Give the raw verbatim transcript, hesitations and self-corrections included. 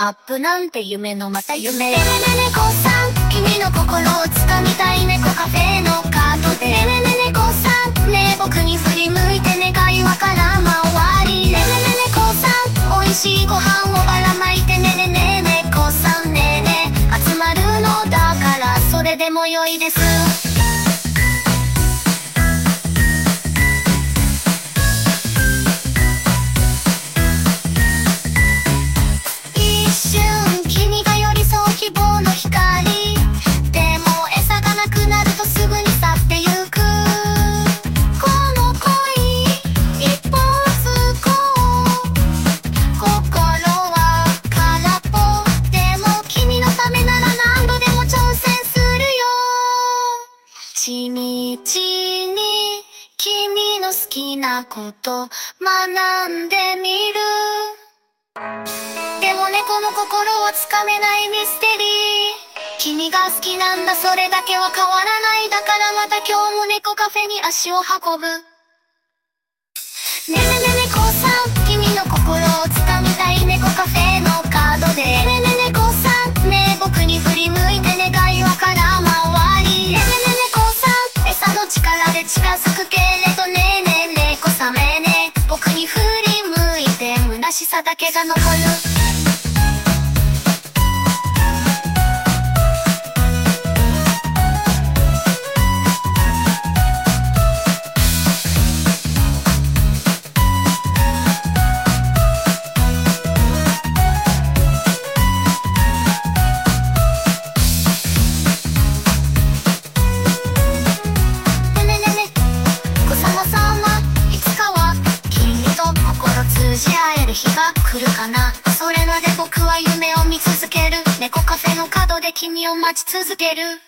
アップなんて夢のまた夢。ねねね猫さん、君の心をつかみたい猫カフェのカートで。ねねね猫さん、ねえ僕に振り向いて願いは空回り。ねねね猫さん、美味しいご飯をばらまいて。ねねね猫さん、ねえねえ集まるのだからそれでも良いです。地道に君の好きなこと学んでみる。でも猫の心はつかめないミステリー。君が好きなんだそれだけは変わらない。だからまた今日も猫カフェに足を運ぶ。ねねね猫さん、君の心をつかみたい猫カフェのカードで。ねねね猫さん、ねえ僕に振り向いて願いは空回り。ねねね餌の力で近づくけれどねえねえ猫さんねえねえ僕に振り向いて虚しさだけが残る。日が来るかな。それまで僕は夢を見続ける。猫カフェの角で君を待ち続ける。